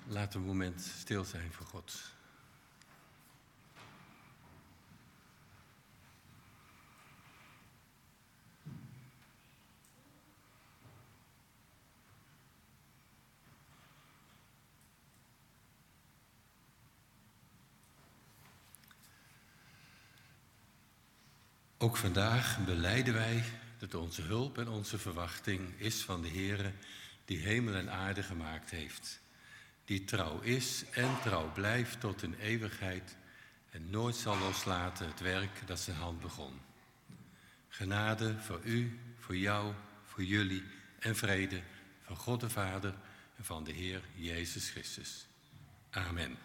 Laten we een moment stil zijn voor God. Ook vandaag belijden wij dat onze hulp en onze verwachting is van de Heere die hemel en aarde gemaakt heeft. Die trouw is en trouw blijft tot in eeuwigheid en nooit zal loslaten het werk dat zijn hand begon. Genade voor u, voor jou, voor jullie en vrede van God de Vader en van de Heer Jezus Christus. Amen.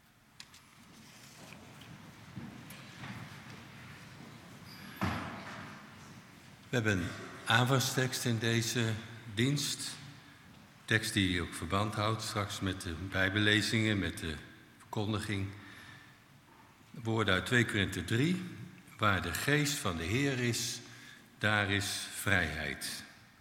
We hebben een aanvangstekst in deze dienst. Tekst die ook verband houdt straks met de bijbellezingen, met de verkondiging. Woorden uit 2 Korinthe 3. Waar de geest van de Heer is, daar is vrijheid.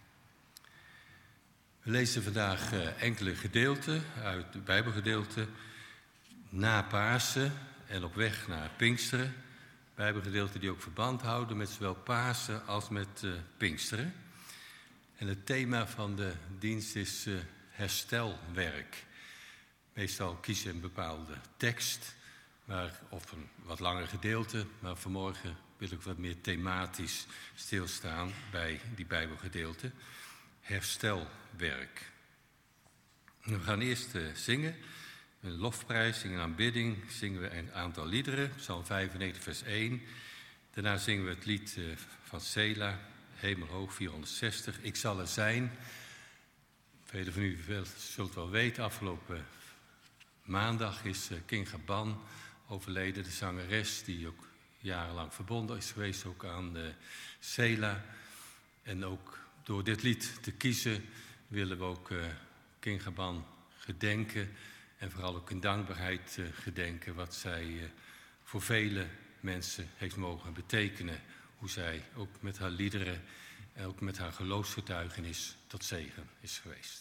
We lezen vandaag enkele gedeelten uit de Bijbelgedeelte na Pasen en op weg naar Pinksteren. Bijbelgedeelten die ook verband houden met zowel Pasen als met Pinksteren. En het thema van de dienst is herstelwerk. Meestal kies je een bepaalde tekst of een wat langer gedeelte. Maar vanmorgen wil ik wat meer thematisch stilstaan bij die Bijbelgedeelte. Herstelwerk. We gaan eerst zingen. Een lofprijs, een aanbidding, zingen we een aantal liederen. Psalm 95 vers 1. Daarna zingen we het lied van Sela, Hemelhoog 460. Ik zal er zijn. Velen van u zult wel weten, afgelopen maandag is King Gaban overleden. De zangeres die ook jarenlang verbonden is geweest ook aan Sela. En ook door dit lied te kiezen willen we ook King Gaban gedenken. En vooral ook in dankbaarheid gedenken wat zij voor vele mensen heeft mogen betekenen. Hoe zij ook met haar liederen en ook met haar geloofsgetuigenis tot zegen is geweest.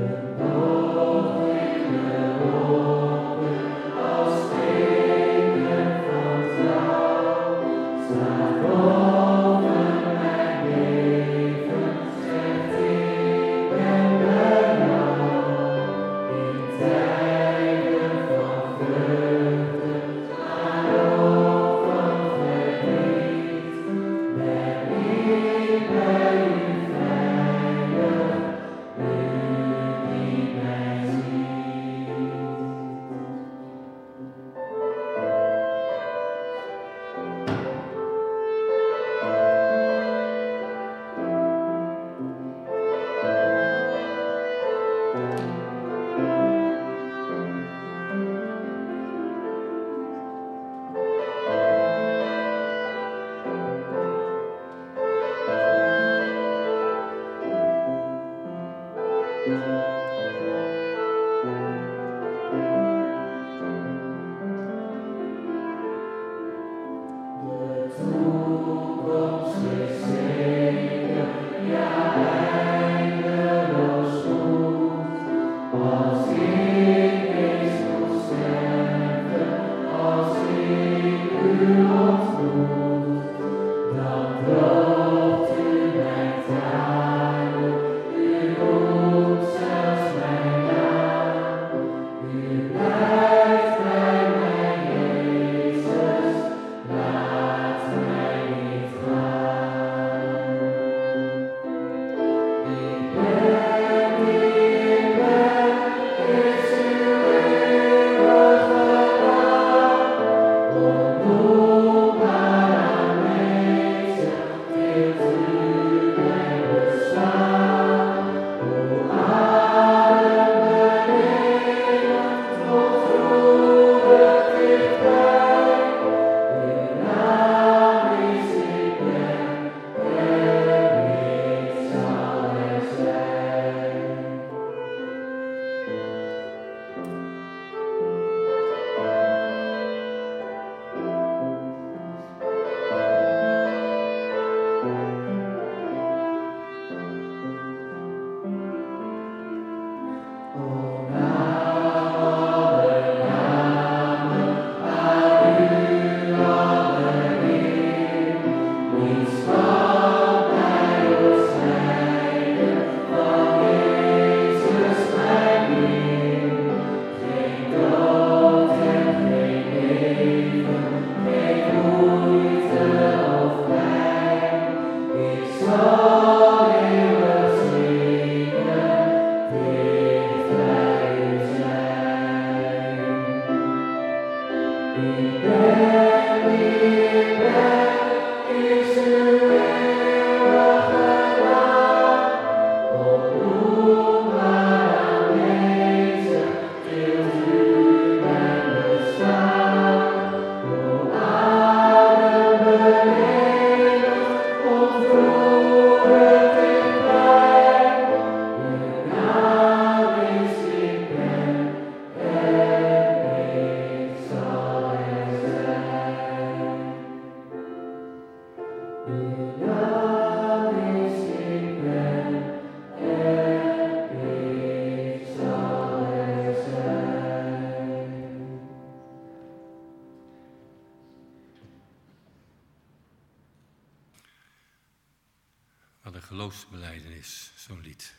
Wat een geloofsbelijdenis, zo'n lied.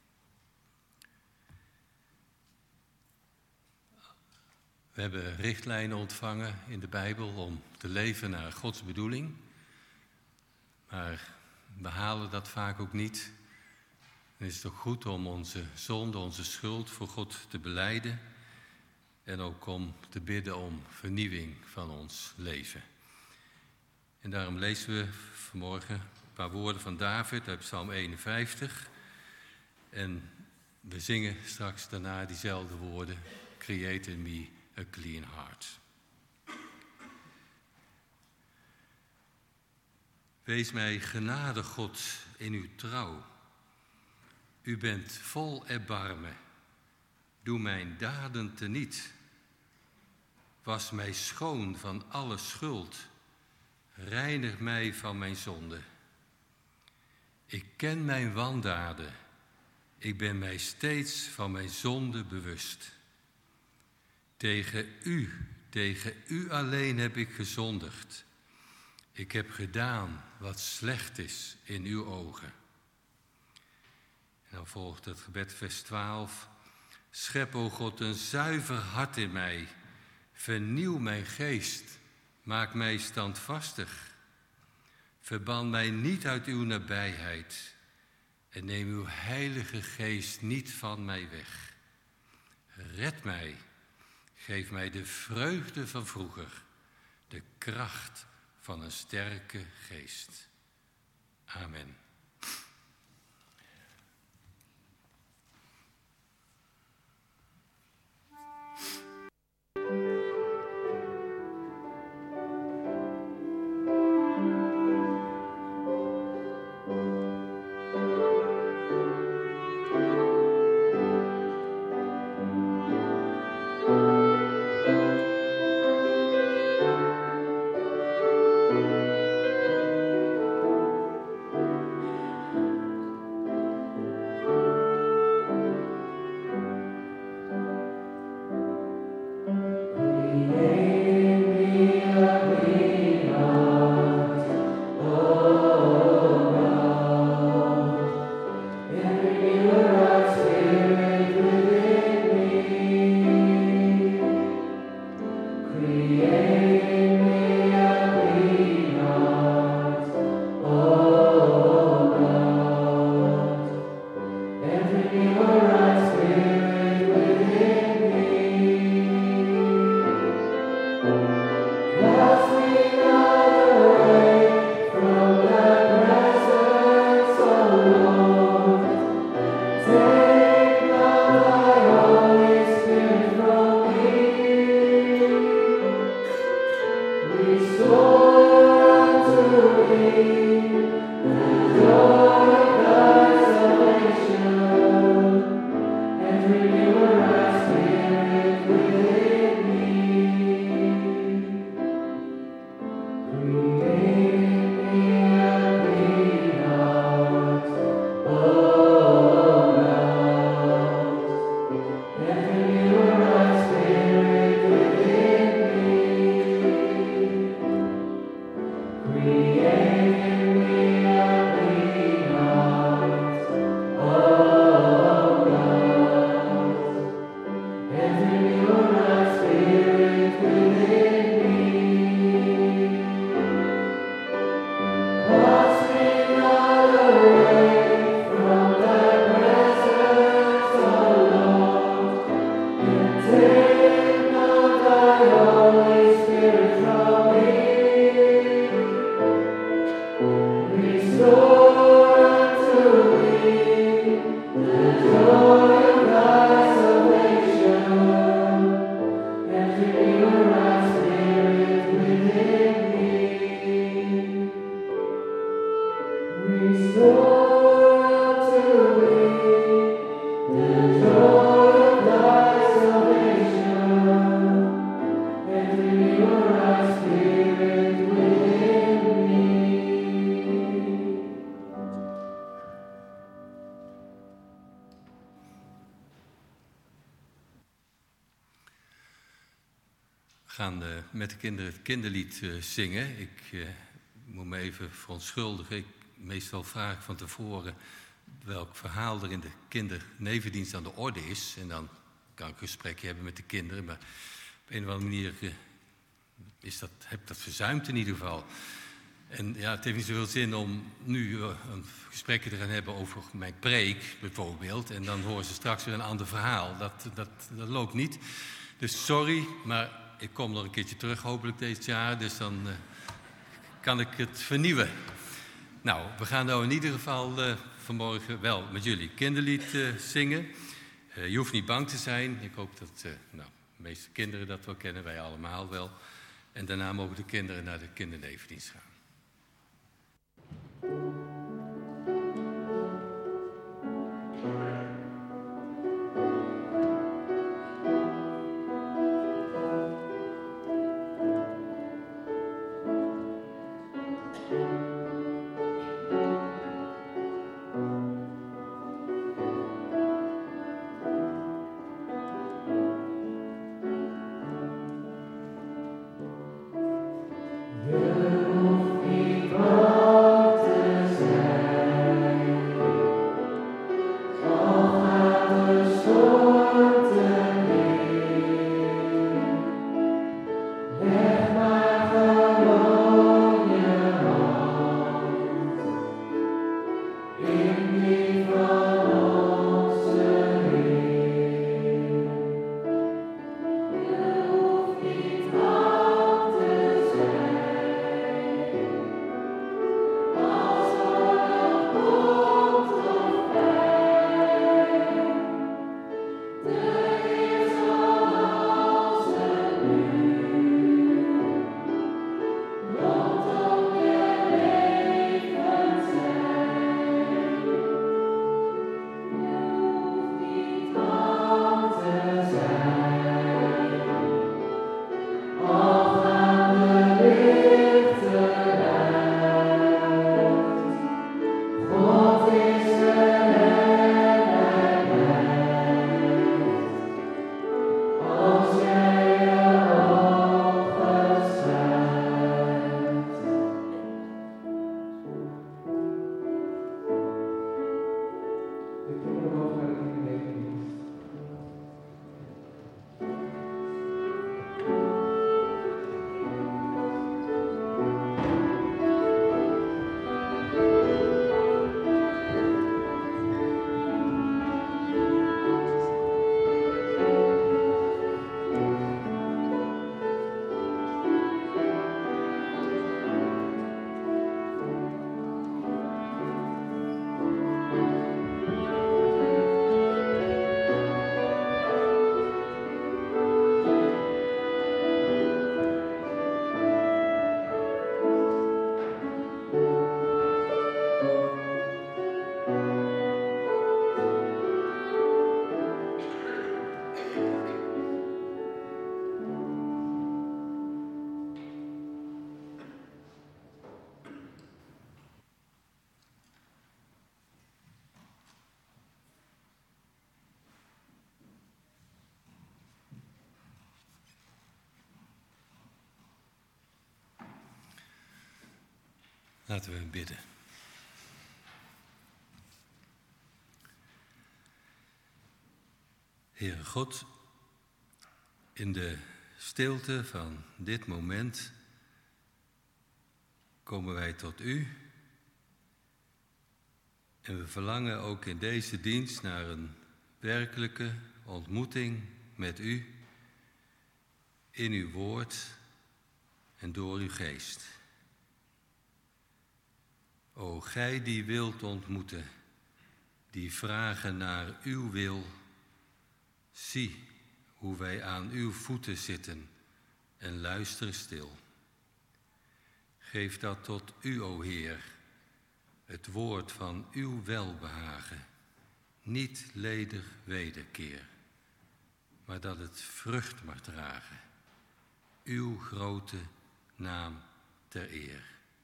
We hebben richtlijnen ontvangen in de Bijbel om te leven naar Gods bedoeling. Maar we halen dat vaak ook niet. Dan is het ook goed om onze zonde, onze schuld voor God te belijden. En ook om te bidden om vernieuwing van ons leven. En daarom lezen we vanmorgen een paar woorden van David uit Psalm 51. En we zingen straks daarna diezelfde woorden. Create in me a clean heart. Wees mij genadig, God, in uw trouw. U bent vol erbarmen. Doe mijn daden teniet. Was mij schoon van alle schuld. Reinig mij van mijn zonde. Ik ken mijn wandaden. Ik ben mij steeds van mijn zonde bewust. Tegen u alleen heb ik gezondigd. Ik heb gedaan wat slecht is in uw ogen. En dan volgt het gebed vers 12. Schep, o God, een zuiver hart in mij. Vernieuw mijn geest. Maak mij standvastig. Verban mij niet uit uw nabijheid. En neem uw heilige geest niet van mij weg. Red mij. Geef mij de vreugde van vroeger. De kracht van een sterke geest. Amen. We gaan met de kinderen het kinderlied zingen. Ik moet me even verontschuldigen. Meestal vraag ik van tevoren welk verhaal er in de kindernevendienst aan de orde is. En dan kan ik een gesprekje hebben met de kinderen. Maar op een of andere manier heb ik dat verzuimd in ieder geval. En ja, het heeft niet zoveel zin om nu een gesprekje te gaan hebben over mijn preek bijvoorbeeld. En dan horen ze straks weer een ander verhaal. Dat loopt niet. Dus sorry, maar ik kom nog een keertje terug hopelijk dit jaar. Dus dan kan ik het vernieuwen. Nou, we gaan nou in ieder geval vanmorgen wel met jullie kinderlied zingen. Je hoeft niet bang te zijn. Ik hoop dat de meeste kinderen dat wel kennen, wij allemaal wel. En daarna mogen de kinderen naar de kindernevendienst gaan. Laten we bidden. Heere God, in de stilte van dit moment komen wij tot U. En we verlangen ook in deze dienst naar een werkelijke ontmoeting met U, in uw woord en door uw geest. O gij die wilt ontmoeten, die vragen naar uw wil, zie hoe wij aan uw voeten zitten en luister stil. Geef dat tot u, o Heer, het woord van uw welbehagen, niet ledig wederkeer, maar dat het vrucht mag dragen, uw grote naam ter eer.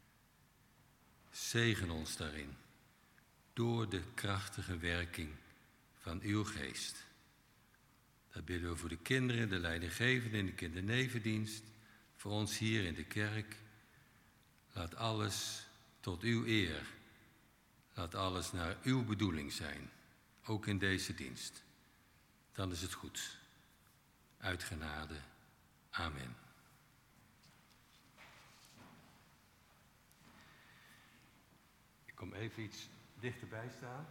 Zegen ons daarin, door de krachtige werking van uw geest. Dat bidden we voor de kinderen, de leidinggevenden in de kindernevendienst, voor ons hier in de kerk. Laat alles tot uw eer, laat alles naar uw bedoeling zijn, ook in deze dienst. Dan is het goed. Uit genade. Amen. Ik kom even iets dichterbij staan.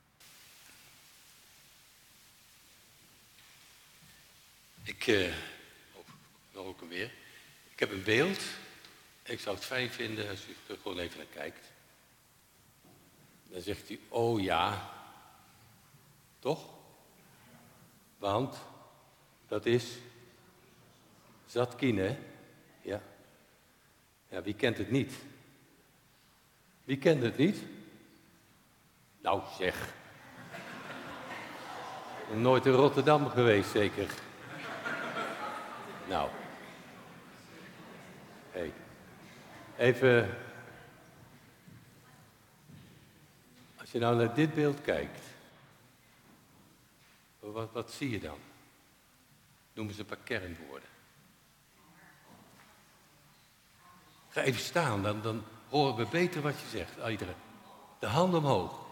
Nog een weer. Ik heb een beeld. Ik zou het fijn vinden als u er gewoon even naar kijkt. Dan zegt u, oh ja. Toch? Want dat is Zatkin, hè? Ja. Ja, wie kent het niet? Wie kent het niet? Nou, zeg. Nooit in Rotterdam geweest, zeker. Nou. Hey. Even. Als je nou naar dit beeld kijkt. Wat zie je dan? Noem eens een paar kernwoorden. Ga even staan, dan horen we beter wat je zegt. Iedereen. De hand omhoog.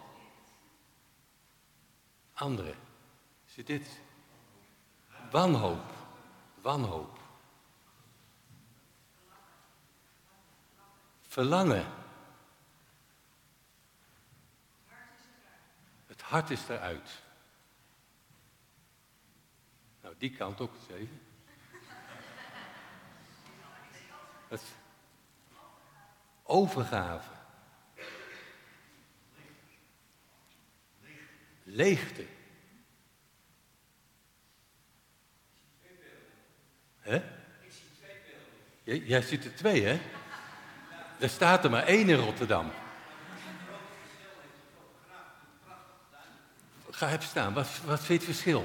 Andere. Is dit? Wanhoop. Wanhoop. Verlangen. Het hart is eruit. Nou, die kant ook eens even. Het overgave. Leegte. Hè? Ik zie 2 beelden. Jij ziet er 2, hè? Er staat er maar 1 in Rotterdam. Ga even staan. Wat vind je het verschil?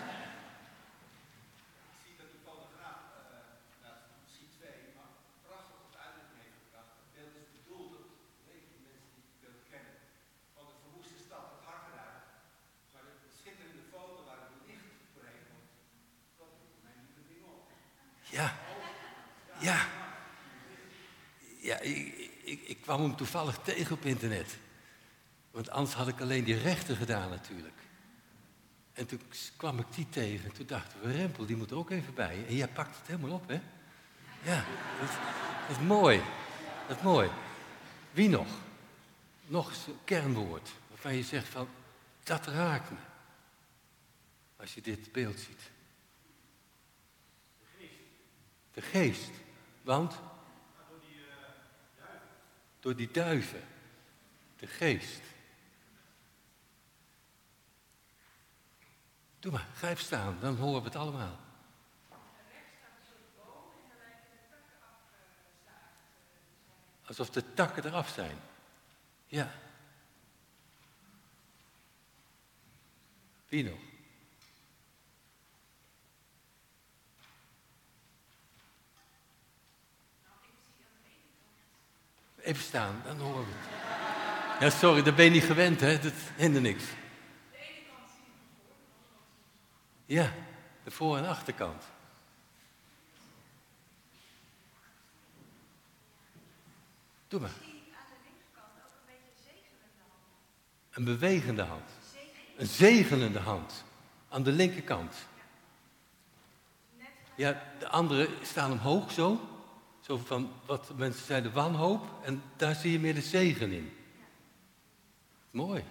Ja, ik kwam hem toevallig tegen op internet. Want anders had ik alleen die rechten gedaan natuurlijk. En toen kwam ik die tegen en toen dachten we, Rempel, die moet er ook even bij. En jij pakt het helemaal op, hè? Ja, dat is mooi. Dat is mooi. Wie nog? Nog eens een kernwoord waarvan je zegt van, dat raakt me. Als je dit beeld ziet. De geest. Want? Door die duiven. De geest. Doe maar, ga even staan, dan horen we het allemaal. Alsof de takken eraf zijn. Ja. Wie nog? Even staan, dan horen we het. Ja, sorry, dat ben je niet gewend, hè? Dat hindert niks. De ene kant zie je voor. Ja, de voor- en achterkant. Doe maar. Een bewegende hand. Een zegenende hand. Aan de linkerkant. Ja, de andere staan omhoog zo. Zo van wat mensen zeiden wanhoop. En daar zie je meer de zegen in. Mooi.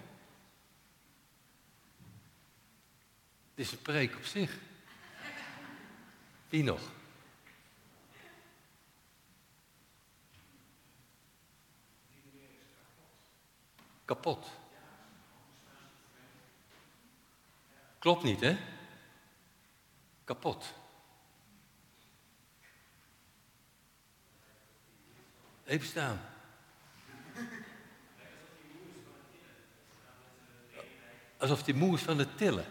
Het is een preek op zich. Wie nog? Kapot. Klopt niet, hè? Kapot. Even staan. Alsof hij moe is van het tillen.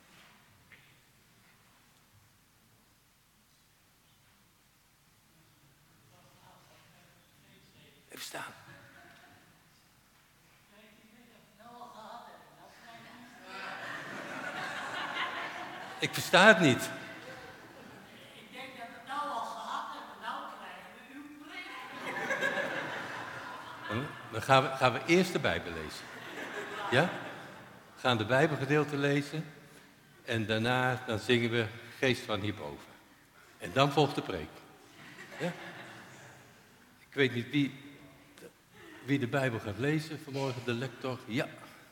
Even staan. Ik versta het niet. Ik denk dat het nou al gehad hebben, nou krijgen we uw preek. Dan gaan we eerst de Bijbel lezen. Ja? We gaan de Bijbelgedeelte lezen. En daarna dan zingen we Geest van hierboven. En dan volgt de preek. Ja? Ik weet niet wie de Bijbel gaat lezen vanmorgen, de lector. Ja.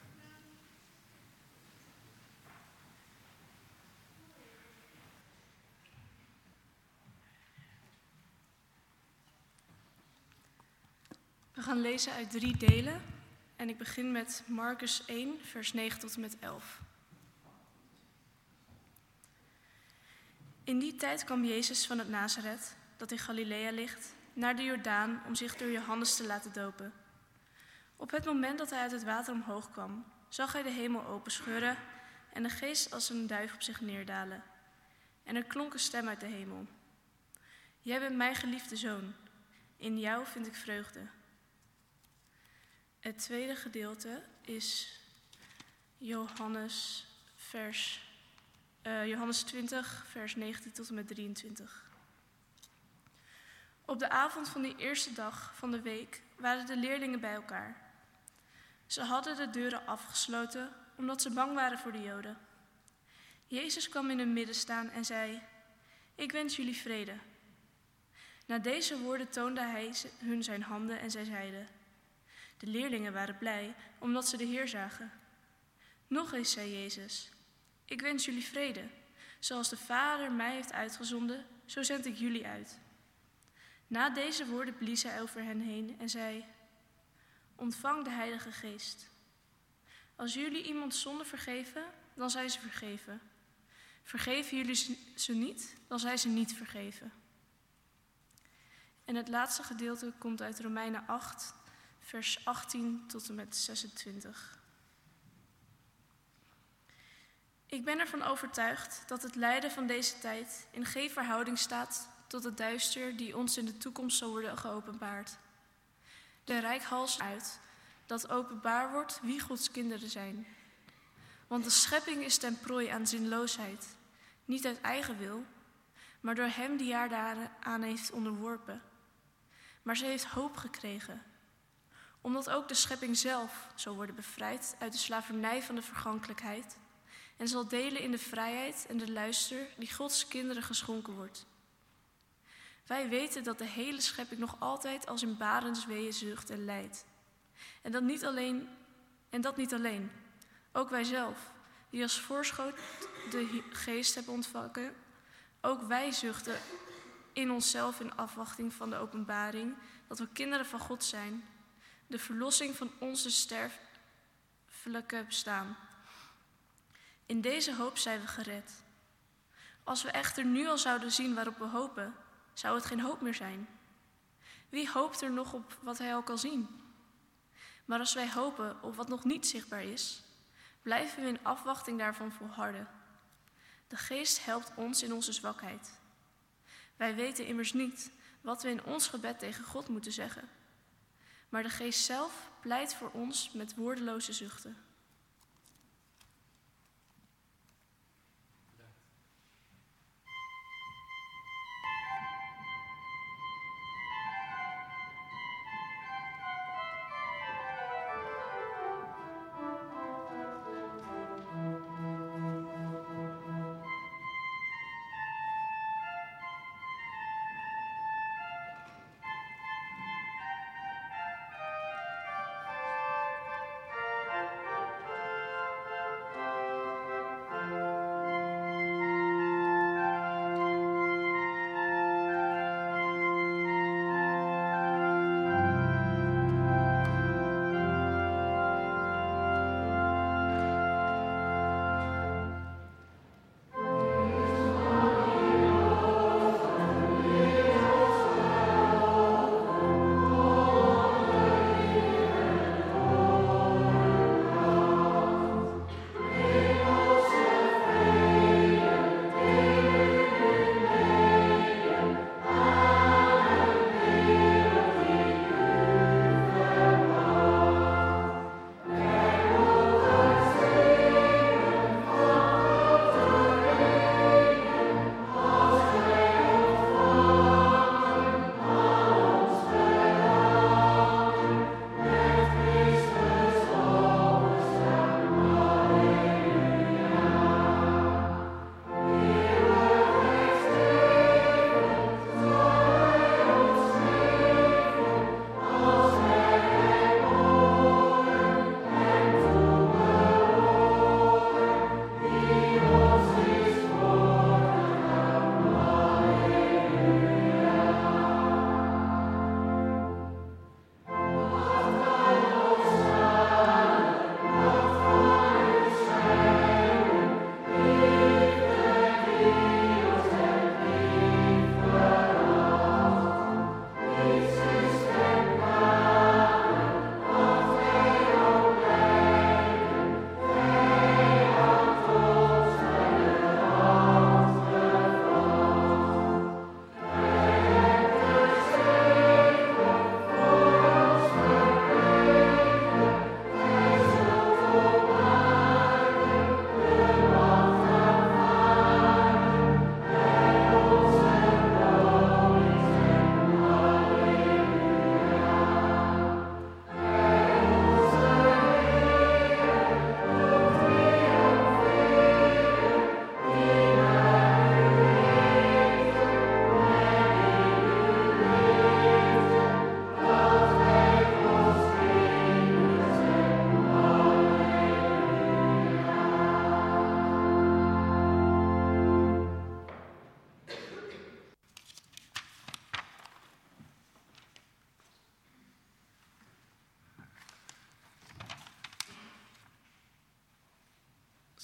We gaan lezen uit 3 delen en ik begin met Marcus 1, vers 9 tot en met 11. In die tijd kwam Jezus van het Nazareth, dat in Galilea ligt, naar de Jordaan om zich door Johannes te laten dopen. Op het moment dat hij uit het water omhoog kwam, zag hij de hemel openscheuren en de geest als een duif op zich neerdalen. En er klonk een stem uit de hemel. Jij bent mijn geliefde zoon, in jou vind ik vreugde. Het tweede gedeelte is Johannes 20, vers 19 tot en met 23. Op de avond van die eerste dag van de week waren de leerlingen bij elkaar. Ze hadden de deuren afgesloten omdat ze bang waren voor de Joden. Jezus kwam in hun midden staan en zei: Ik wens jullie vrede. Na deze woorden toonde hij hun zijn handen en zij zeiden. De leerlingen waren blij omdat ze de Heer zagen. Nog eens zei Jezus: Ik wens jullie vrede. Zoals de Vader mij heeft uitgezonden, zo zend ik jullie uit. Na deze woorden blies hij over hen heen en zei: Ontvang de Heilige Geest. Als jullie iemand zonde vergeven, dan zijn ze vergeven. Vergeven jullie ze niet, dan zijn ze niet vergeven. En het laatste gedeelte komt uit Romeinen 8, vers 18 tot en met 26. Ik ben ervan overtuigd dat het lijden van deze tijd in geen verhouding staat tot het duister die ons in de toekomst zal worden geopenbaard. De reikhalze uit dat openbaar wordt wie Gods kinderen zijn. Want de schepping is ten prooi aan zinloosheid, niet uit eigen wil, maar door hem die haar daaraan heeft onderworpen. Maar ze heeft hoop gekregen, omdat ook de schepping zelf zal worden bevrijd uit de slavernij van de vergankelijkheid en zal delen in de vrijheid en de luister die Gods kinderen geschonken wordt. Wij weten dat de hele schepping nog altijd als in barensweeën zucht en lijdt. En dat niet alleen. Ook wij zelf, die als voorschoot de geest hebben ontvangen, ook wij zuchten in onszelf in afwachting van de openbaring dat we kinderen van God zijn, de verlossing van onze sterfelijke bestaan. In deze hoop zijn we gered. Als we echter nu al zouden zien waarop we hopen, zou het geen hoop meer zijn. Wie hoopt er nog op wat hij al kan zien? Maar als wij hopen op wat nog niet zichtbaar is, blijven we in afwachting daarvan volharden. De geest helpt ons in onze zwakheid. Wij weten immers niet wat we in ons gebed tegen God moeten zeggen. Maar de geest zelf pleit voor ons met woordeloze zuchten.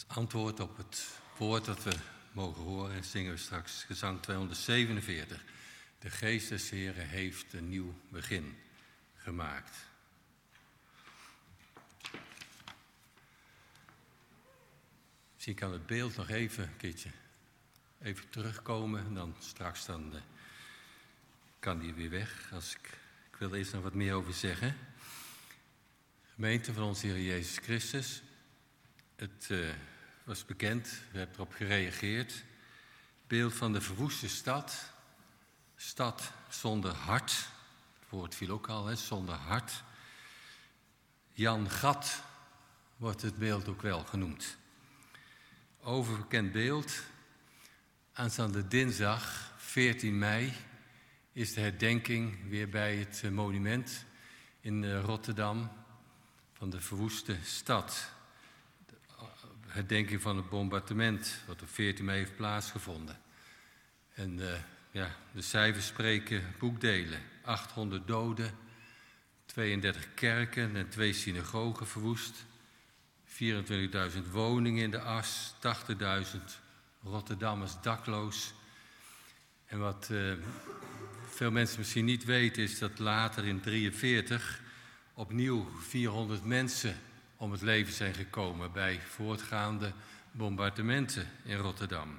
Als antwoord op het woord dat we mogen horen, zingen we straks gezang 247. De Geest des Heren heeft een nieuw begin gemaakt. Misschien kan het beeld nog even een keertje even terugkomen. En dan straks kan die weer weg. Ik wil er eerst nog wat meer over zeggen. Gemeente van onze Heer Jezus Christus. Het was bekend, u hebt erop gereageerd. Beeld van de verwoeste stad. Stad zonder hart. Het woord viel ook al, zonder hart. Jan Gat wordt het beeld ook wel genoemd. Overbekend beeld. Aanstaande dinsdag, 14 mei, is de herdenking weer bij het monument in Rotterdam van de verwoeste stad. De herdenking van het bombardement, wat op 14 mei heeft plaatsgevonden. En de cijfers spreken boekdelen. 800 doden, 32 kerken en 2 synagogen verwoest. 24.000 woningen in de as, 80.000 Rotterdammers dakloos. En wat veel mensen misschien niet weten is dat later in 1943 opnieuw 400 mensen om het leven zijn gekomen bij voortgaande bombardementen in Rotterdam.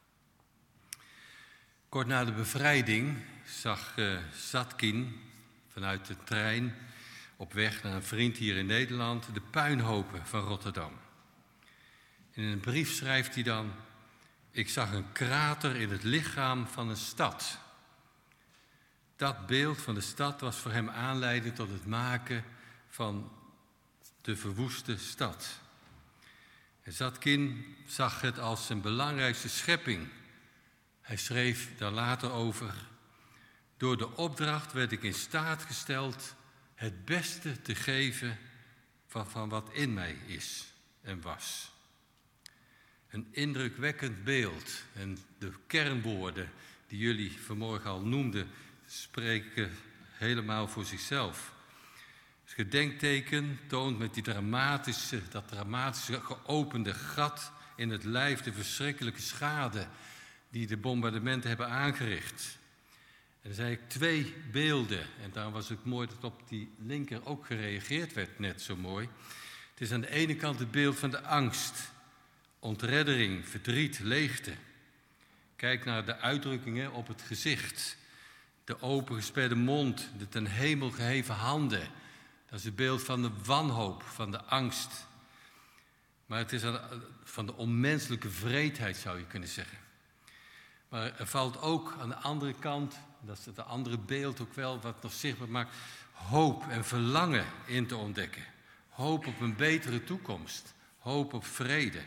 Kort na de bevrijding zag Zatkin vanuit de trein op weg naar een vriend hier in Nederland de puinhopen van Rotterdam. In een brief schrijft hij dan: ik zag een krater in het lichaam van een stad. Dat beeld van de stad was voor hem aanleiding tot het maken van de verwoeste stad. En Zatkin zag het als zijn belangrijkste schepping. Hij schreef daar later over: door de opdracht werd ik in staat gesteld het beste te geven van wat in mij is en was. Een indrukwekkend beeld. En de kernwoorden die jullie vanmorgen al noemden, spreken helemaal voor zichzelf. Het gedenkteken toont met dat dramatische geopende gat in het lijf de verschrikkelijke schade die de bombardementen hebben aangericht. En er zijn eigenlijk 2 beelden. En daarom was het mooi dat op die linker ook gereageerd werd, net zo mooi. Het is aan de ene kant het beeld van de angst. Ontreddering, verdriet, leegte. Kijk naar de uitdrukkingen op het gezicht. De opengesperde mond, de ten hemel geheven handen. Dat is het beeld van de wanhoop, van de angst. Maar het is van de onmenselijke wreedheid, zou je kunnen zeggen. Maar er valt ook aan de andere kant, dat is het andere beeld ook wel, wat nog zichtbaar maakt, hoop en verlangen in te ontdekken. Hoop op een betere toekomst. Hoop op vrede.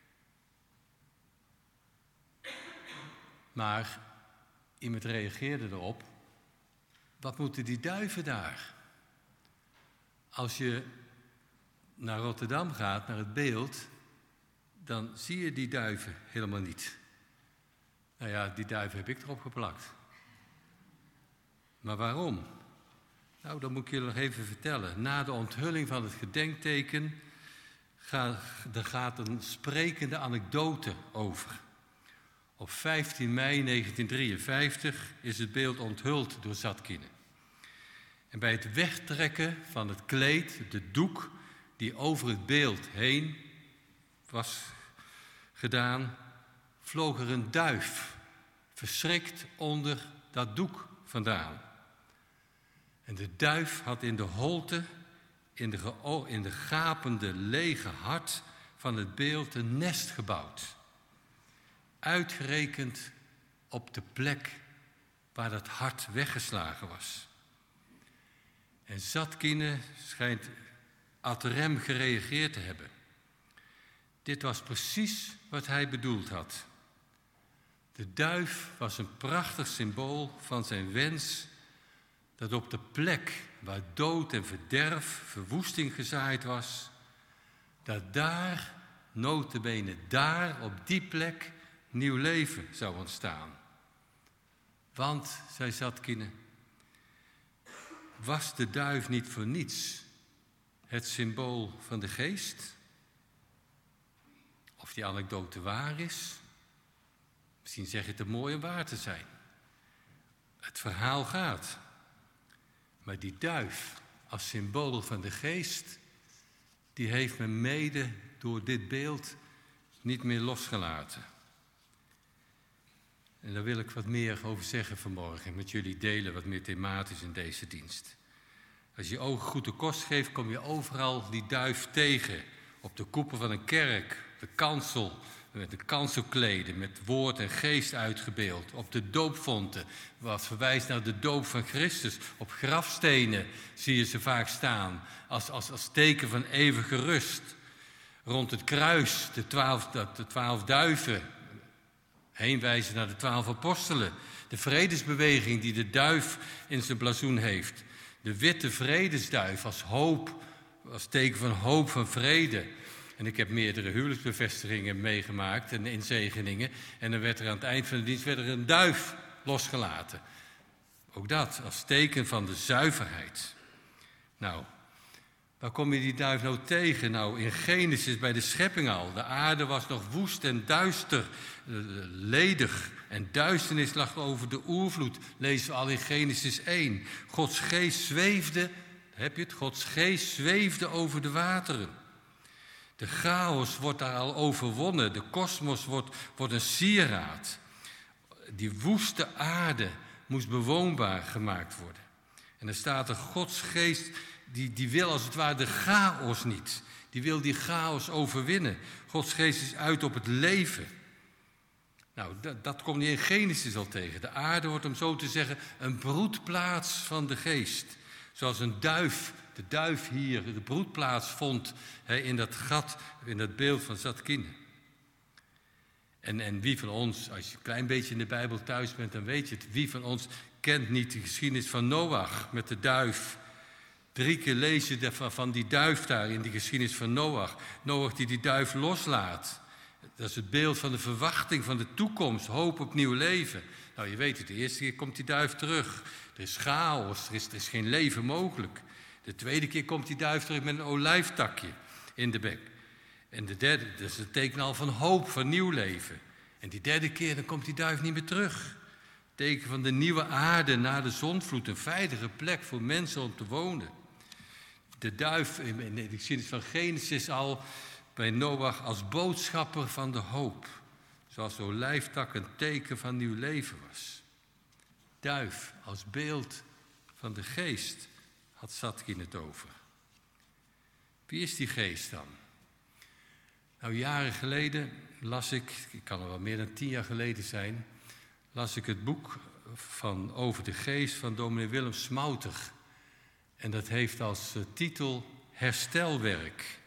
Maar iemand reageerde erop: wat moeten die duiven daar? Als je naar Rotterdam gaat, naar het beeld, dan zie je die duiven helemaal niet. Nou ja, die duiven heb ik erop geplakt. Maar waarom? Nou, dat moet ik jullie nog even vertellen. Na de onthulling van het gedenkteken gaat een sprekende anekdote over. Op 15 mei 1953 is het beeld onthuld door Zatkin. En bij het wegtrekken van het kleed, de doek die over het beeld heen was gedaan, vloog er een duif, verschrikt onder dat doek vandaan. En de duif had in de holte, in de gapende lege hart van het beeld een nest gebouwd. Uitgerekend op de plek waar dat hart weggeslagen was. En Zatkin schijnt ad rem gereageerd te hebben. Dit was precies wat hij bedoeld had. De duif was een prachtig symbool van zijn wens dat op de plek waar dood en verderf, verwoesting gezaaid was, dat daar, nota bene daar, op die plek, nieuw leven zou ontstaan. Want, zei Zatkin, was de duif niet voor niets het symbool van de geest? Of die anekdote waar is? Misschien zeg je het te mooi om waar te zijn. Het verhaal gaat. Maar die duif als symbool van de geest, die heeft me mede door dit beeld niet meer losgelaten. En daar wil ik wat meer over zeggen vanmorgen. Met jullie delen wat meer thematisch in deze dienst. Als je ogen goed de kost geeft, kom je overal die duif tegen. Op de koepel van een kerk, de kansel, met de kanselkleden, met woord en geest uitgebeeld. Op de doopfonten, wat verwijst naar de doop van Christus. Op grafstenen zie je ze vaak staan, als teken van eeuwige rust. Rond het kruis, de 12 duiven, heenwijzen naar de 12 apostelen. De vredesbeweging die de duif in zijn blazoen heeft. De witte vredesduif als hoop, als teken van hoop, van vrede. En ik heb meerdere huwelijksbevestigingen meegemaakt en inzegeningen. En dan werd er aan het eind van de dienst een duif losgelaten. Ook dat als teken van de zuiverheid. Nou, waar kom je die duif nou tegen? Nou, in Genesis bij de schepping al. De aarde was nog woest en duister, ledig. En duisternis lag over de oervloed, lezen we al in Genesis 1. Gods geest zweefde, heb je het? Gods geest zweefde over de wateren. De chaos wordt daar al overwonnen. De kosmos wordt een sieraad. Die woeste aarde moest bewoonbaar gemaakt worden. En er staat er, Gods geest, die wil als het ware de chaos niet. Die wil die chaos overwinnen. Gods geest is uit op het leven. Nou, dat komt je in Genesis al tegen. De aarde wordt, om zo te zeggen, een broedplaats van de geest. Zoals een duif, de duif hier, de broedplaats vond in dat gat, in dat beeld van Zatkine. En wie van ons, als je een klein beetje in de Bijbel thuis bent, dan weet je het. Wie van ons kent niet de geschiedenis van Noach met de duif? 3 keer lees je van die duif daar in die geschiedenis van Noach. Noach die duif loslaat. Dat is het beeld van de verwachting van de toekomst, hoop op nieuw leven. Nou, je weet het, de eerste keer komt die duif terug. Er is chaos, er is geen leven mogelijk. De tweede keer komt die duif terug met een olijftakje in de bek. En de derde, dat is het teken al van hoop, van nieuw leven. En die derde keer, dan komt die duif niet meer terug. Teken van de nieuwe aarde na de zondvloed, een veilige plek voor mensen om te wonen. De duif in de geschiedenis van Genesis al bij Noach als boodschapper van de hoop. Zoals de olijftak een teken van nieuw leven was. Duif als beeld van de geest had Zatkine het over. Wie is die geest dan? Nou, jaren geleden las ik kan er wel meer dan 10 jaar geleden zijn, las ik het boek over de geest van dominee Willem Smouter. En dat heeft als titel Herstelwerk.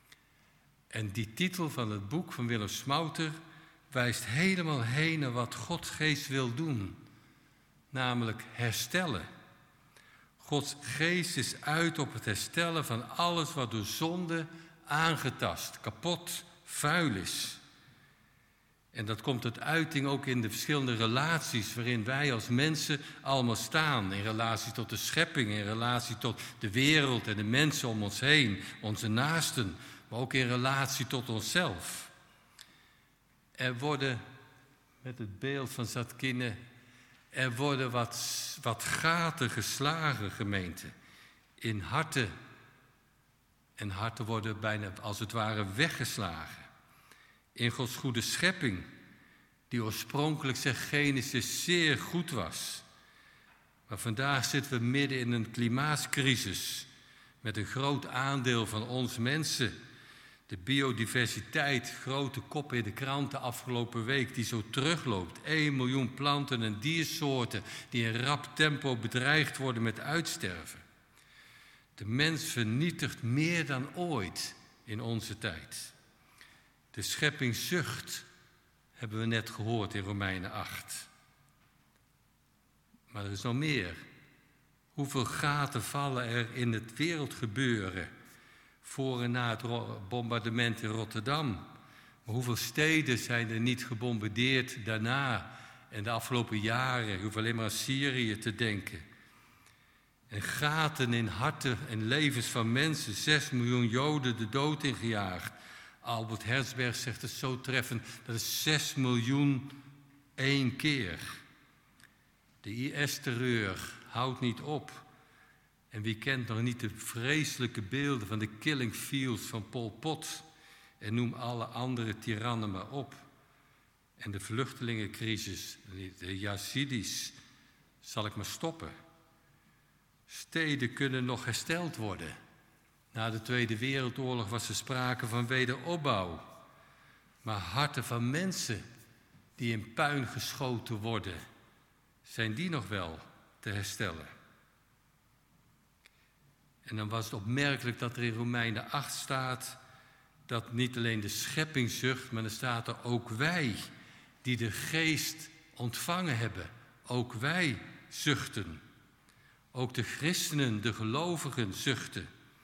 En die titel van het boek van Willem Smouter wijst helemaal heen naar wat Gods geest wil doen. Namelijk herstellen. Gods geest is uit op het herstellen van alles wat door zonde aangetast, kapot, vuil is. En dat komt tot uiting ook in de verschillende relaties waarin wij als mensen allemaal staan. In relatie tot de schepping, in relatie tot de wereld en de mensen om ons heen, onze naasten, maar ook in relatie tot onszelf. Er worden, met het beeld van Zatkine, er worden wat gaten geslagen, gemeente, in harten. En harten worden bijna als het ware weggeslagen. In Gods goede schepping, die oorspronkelijk, zegt Genesis, zeer goed was. Maar vandaag zitten we midden in een klimaatcrisis met een groot aandeel van ons mensen. De biodiversiteit, grote kop in de krant de afgelopen week, die zo terugloopt. 1 miljoen planten en diersoorten die in rap tempo bedreigd worden met uitsterven. De mens vernietigt meer dan ooit in onze tijd. De schepping zucht, hebben we net gehoord in Romeinen 8. Maar er is nog meer. Hoeveel gaten vallen er in het wereldgebeuren voor en na het bombardement in Rotterdam? Maar hoeveel steden zijn er niet gebombardeerd daarna en de afgelopen jaren? Je hoeft alleen maar aan Syrië te denken. En gaten in harten en levens van mensen, 6 miljoen Joden de dood ingejaagd. Albert Herzberg zegt het zo treffend, dat is 6 miljoen 1 keer. De IS-terreur houdt niet op. En wie kent nog niet de vreselijke beelden van de killing fields van Pol Pot? En noem alle andere tirannen maar op. En de vluchtelingencrisis, de Yazidis, zal ik maar stoppen. Steden kunnen nog hersteld worden. Na de Tweede Wereldoorlog was er sprake van wederopbouw. Maar harten van mensen die in puin geschoten worden, zijn die nog wel te herstellen? En dan was het opmerkelijk dat er in Romeinen 8 staat dat niet alleen de schepping zucht, maar er staat er ook wij die de geest ontvangen hebben. Ook wij zuchten. Ook de christenen, de gelovigen zuchten.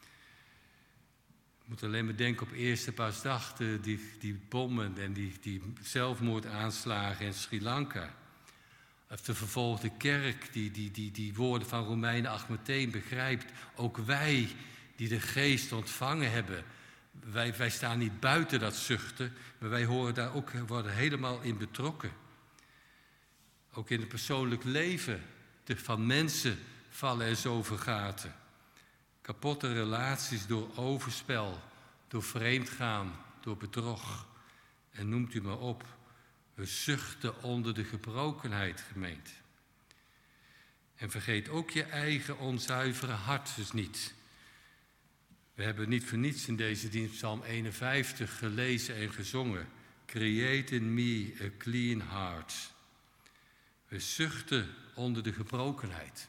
Ik moet alleen maar denken op eerste paasdag, die bommen en die zelfmoordaanslagen in Sri Lanka. Of de vervolgde kerk die woorden van Romeinen 8 meteen begrijpt. Ook wij die de geest ontvangen hebben. Wij staan niet buiten dat zuchten, maar wij horen daar ook, worden helemaal in betrokken. Ook in het persoonlijk leven van mensen vallen er zoveel gaten. Kapotte relaties door overspel, door vreemdgaan, door bedrog. En noemt u maar op. We zuchten onder de gebrokenheid, gemeente. En vergeet ook je eigen onzuivere hart dus niet. We hebben niet voor niets in deze dienst Psalm 51 gelezen en gezongen. Create in me a clean heart. We zuchten onder de gebrokenheid.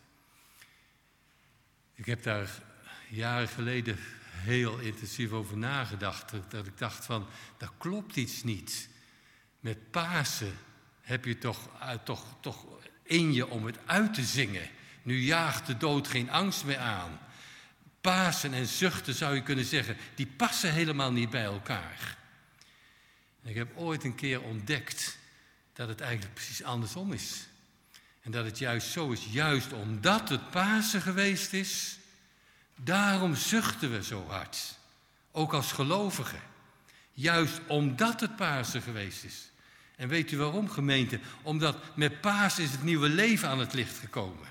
Ik heb daar jaren geleden heel intensief over nagedacht. Dat ik dacht van, daar klopt iets niet. Met Pasen heb je toch in je om het uit te zingen. Nu jaagt de dood geen angst meer aan. Pasen en zuchten, zou je kunnen zeggen, die passen helemaal niet bij elkaar. En ik heb ooit een keer ontdekt dat het eigenlijk precies andersom is. En dat het juist zo is, juist omdat het Pasen geweest is, daarom zuchten we zo hard. Ook als gelovigen. Juist omdat het Pasen geweest is. En weet u waarom, gemeente? Omdat met Pasen is het nieuwe leven aan het licht gekomen.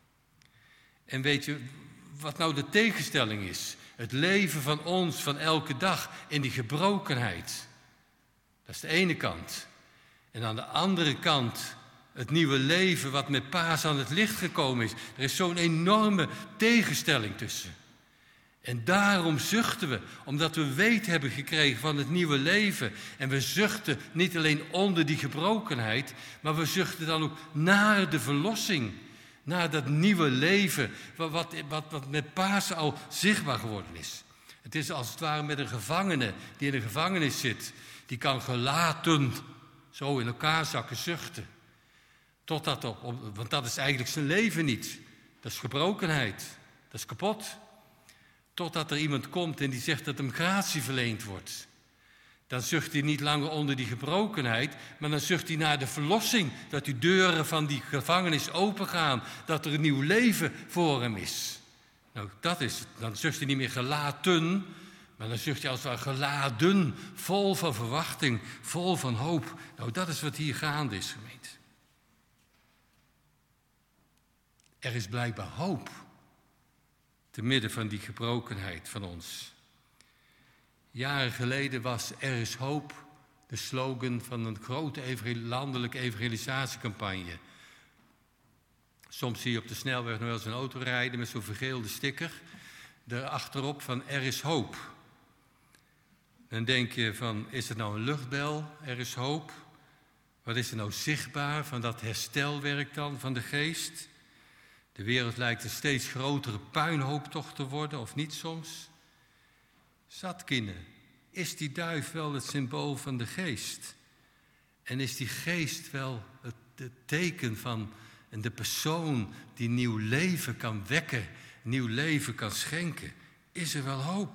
En weet je wat nou de tegenstelling is? Het leven van ons, van elke dag, in die gebrokenheid. Dat is de ene kant. En aan de andere kant het nieuwe leven wat met Pasen aan het licht gekomen is. Er is zo'n enorme tegenstelling tussen. En daarom zuchten we, omdat we weet hebben gekregen van het nieuwe leven. En we zuchten niet alleen onder die gebrokenheid, maar we zuchten dan ook naar de verlossing. Naar dat nieuwe leven, wat met Pasen al zichtbaar geworden is. Het is als het ware met een gevangene die in de gevangenis zit. Die kan gelaten zo in elkaar zakken zuchten. Want dat is eigenlijk zijn leven niet. Dat is gebrokenheid. Dat is kapot. Totdat er iemand komt en die zegt dat hem gratie verleend wordt. Dan zucht hij niet langer onder die gebrokenheid, maar dan zucht hij naar de verlossing. Dat die deuren van die gevangenis opengaan, dat er een nieuw leven voor hem is. Nou, dat is het. Dan zucht hij niet meer gelaten, maar dan zucht hij als het ware geladen, vol van verwachting, vol van hoop. Nou, dat is wat hier gaande is, gemeente. Er is blijkbaar hoop, te midden van die gebrokenheid van ons. Jaren geleden was Er is hoop de slogan van een grote landelijke evangelisatiecampagne. Soms zie je op de snelweg nog wel eens een auto rijden met zo'n vergeelde sticker. Daarachterop van Er is hoop. Dan denk je van, is het nou een luchtbel? Er is hoop. Wat is er nou zichtbaar van dat herstelwerk dan van de geest? De wereld lijkt een steeds grotere puinhoop toch te worden, of niet soms? Zatkine, is die duif wel het symbool van de geest? En is die geest wel het teken van de persoon die nieuw leven kan wekken, nieuw leven kan schenken? Is er wel hoop?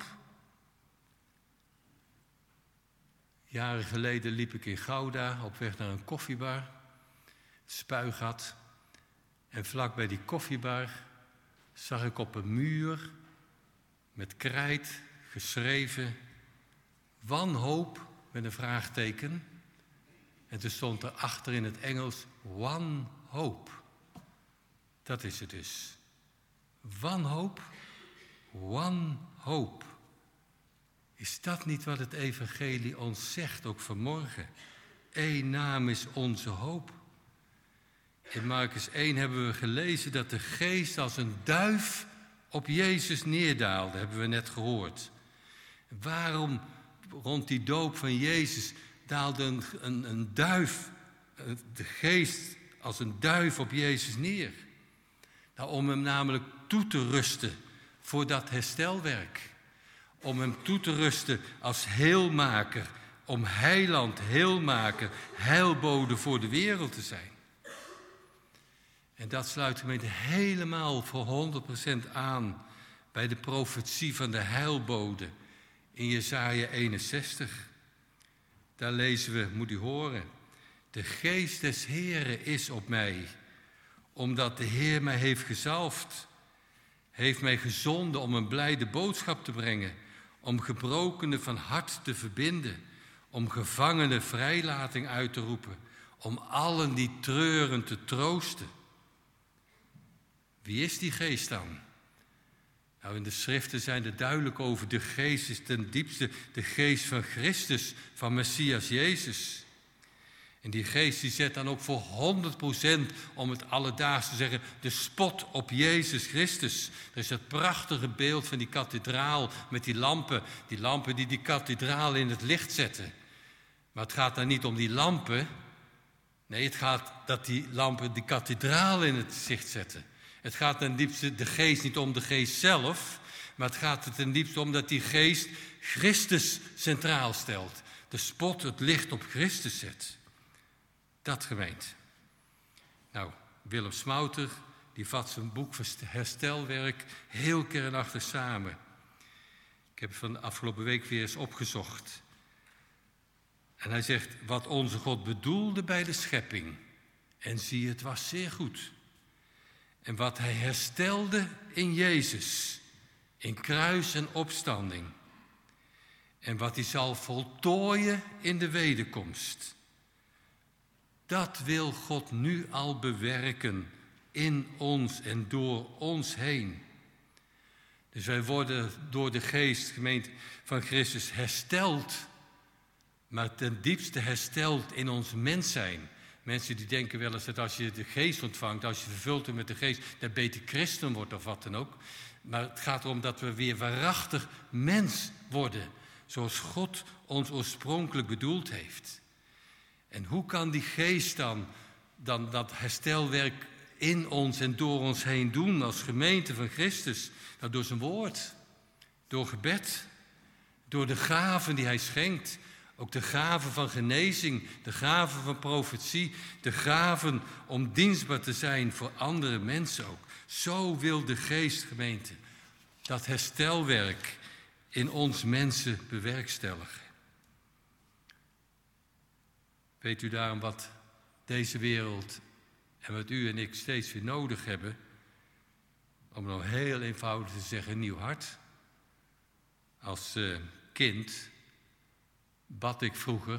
Jaren geleden liep ik in Gouda op weg naar een koffiebar, Spuigat. En vlak bij die koffiebar zag ik op een muur met krijt geschreven: wanhoop met een vraagteken. En toen stond er achter in het Engels one hope. Dat is het dus. Wanhoop, one hope. Is dat niet wat het evangelie ons zegt, ook vanmorgen? Eén naam is onze hoop. In Markus 1 hebben we gelezen dat de geest als een duif op Jezus neerdaalde, hebben we net gehoord. Waarom rond die doop van Jezus daalde een duif, de geest als een duif op Jezus neer? Nou, om hem namelijk toe te rusten voor dat herstelwerk. Om hem toe te rusten als heelmaker, om heiland, heelmaker, heilbode voor de wereld te zijn. En dat sluit gemeente helemaal voor 100% aan bij de profetie van de heilbode in Jesaja 61. Daar lezen we, moet u horen, de geest des Heeren is op mij, omdat de Heer mij heeft gezalfd, heeft mij gezonden om een blijde boodschap te brengen, om gebrokenen van hart te verbinden, om gevangenen vrijlating uit te roepen, om allen die treuren te troosten. Wie is die geest dan? Nou, in de schriften zijn er duidelijk over. De geest is ten diepste de geest van Christus, van Messias Jezus. En die geest die zet dan ook voor 100%, om het alledaags te zeggen, de spot op Jezus Christus. Er is dat prachtige beeld van die kathedraal met die lampen die die kathedraal in het licht zetten. Maar het gaat dan niet om die lampen. Nee, het gaat dat die lampen die kathedraal in het zicht zetten. Het gaat ten diepste de geest niet om de geest zelf, maar het gaat er ten diepste om dat die geest Christus centraal stelt. De spot, het licht op Christus zet. Dat gemeent. Nou, Willem Smouter, die vat zijn boek Herstelwerk heel kernachtig samen. Ik heb het van de afgelopen week weer eens opgezocht. En hij zegt, wat onze God bedoelde bij de schepping. En zie, het was zeer goed. En wat hij herstelde in Jezus, in kruis en opstanding. En wat hij zal voltooien in de wederkomst. Dat wil God nu al bewerken in ons en door ons heen. Dus wij worden door de geest, gemeente van Christus, hersteld. Maar ten diepste hersteld in ons mens zijn. Mensen die denken wel eens dat als je de geest ontvangt, als je vervuld wordt met de geest, dat beter christen wordt of wat dan ook. Maar het gaat erom dat we weer waarachtig mens worden. Zoals God ons oorspronkelijk bedoeld heeft. En hoe kan die geest dan dat herstelwerk in ons en door ons heen doen als gemeente van Christus? Nou, door zijn woord, door gebed, door de gaven die hij schenkt. Ook de gaven van genezing, de gaven van profetie, de gaven om dienstbaar te zijn voor andere mensen ook. Zo wil de geest, gemeente, dat herstelwerk in ons mensen bewerkstelligen. Weet u daarom wat deze wereld en wat u en ik steeds weer nodig hebben? Om nou heel eenvoudig te zeggen, een nieuw hart. Als kind bad ik vroeger,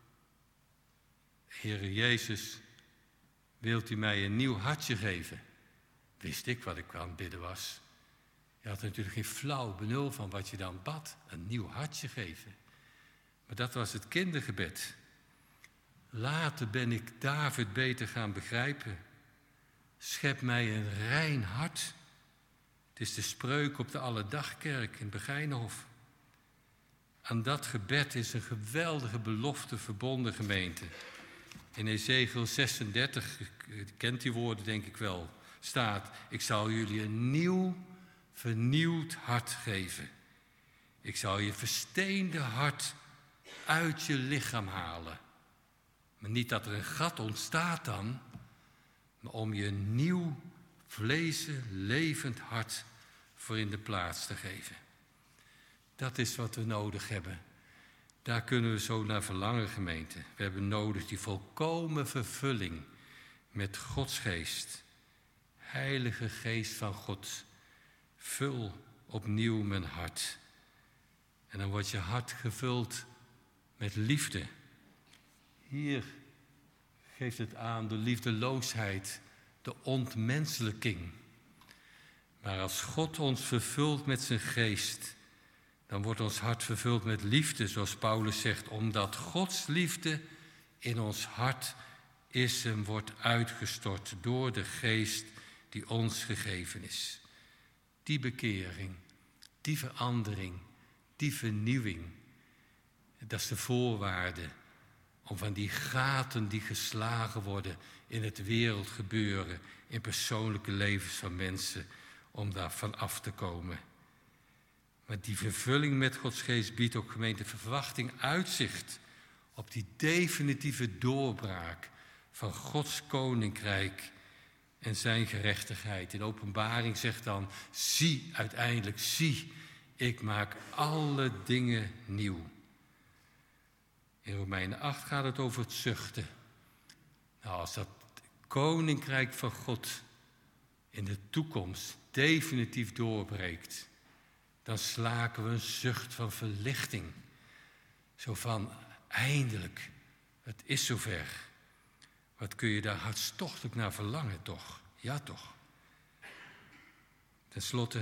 Heere Jezus, wilt u mij een nieuw hartje geven? Wist ik wat ik aan het bidden was. Je had natuurlijk geen flauw benul van wat je dan bad, een nieuw hartje geven. Maar dat was het kindergebed. Later ben ik David beter gaan begrijpen. Schep mij een rein hart. Het is de spreuk op de Alledagkerk in Begijnenhof. Aan dat gebed is een geweldige belofte verbonden, gemeente. In Ezekiel 36, kent die woorden denk ik wel, staat: ik zal jullie een nieuw, vernieuwd hart geven. Ik zal je versteende hart uit je lichaam halen. Maar niet dat er een gat ontstaat dan, maar om je een nieuw, vlezen, levend hart voor in de plaats te geven. Dat is wat we nodig hebben. Daar kunnen we zo naar verlangen, gemeente. We hebben nodig die volkomen vervulling met Gods geest. Heilige Geest van God, vul opnieuw mijn hart. En dan wordt je hart gevuld met liefde. Hier geeft het aan de liefdeloosheid, de ontmenselijking. Maar als God ons vervult met zijn geest, dan wordt ons hart vervuld met liefde, zoals Paulus zegt, omdat Gods liefde in ons hart is en wordt uitgestort door de geest die ons gegeven is. Die bekering, die verandering, die vernieuwing, dat is de voorwaarde om van die gaten die geslagen worden in het wereldgebeuren, in persoonlijke levens van mensen, om daar van af te komen. Maar die vervulling met Gods geest biedt ook gemeente verwachting, uitzicht op die definitieve doorbraak van Gods koninkrijk en zijn gerechtigheid. In Openbaring zegt dan, zie uiteindelijk, zie, ik maak alle dingen nieuw. In Romeinen 8 gaat het over het zuchten. Nou, als dat koninkrijk van God in de toekomst definitief doorbreekt, dan slaken we een zucht van verlichting. Zo van, eindelijk, het is zover. Wat kun je daar hartstochtelijk naar verlangen, toch? Ja, toch? Ten slotte,